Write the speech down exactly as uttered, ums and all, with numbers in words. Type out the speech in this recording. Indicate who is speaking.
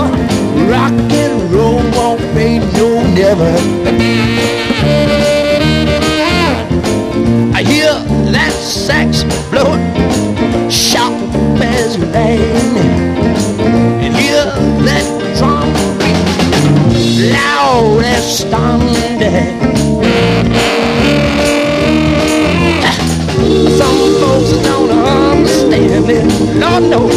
Speaker 1: Rock and roll won't pay no never. I hear that sax blowing sharp as rain, and hear that drum beat loud as thunder. Some folks don't understand it, Lord knows.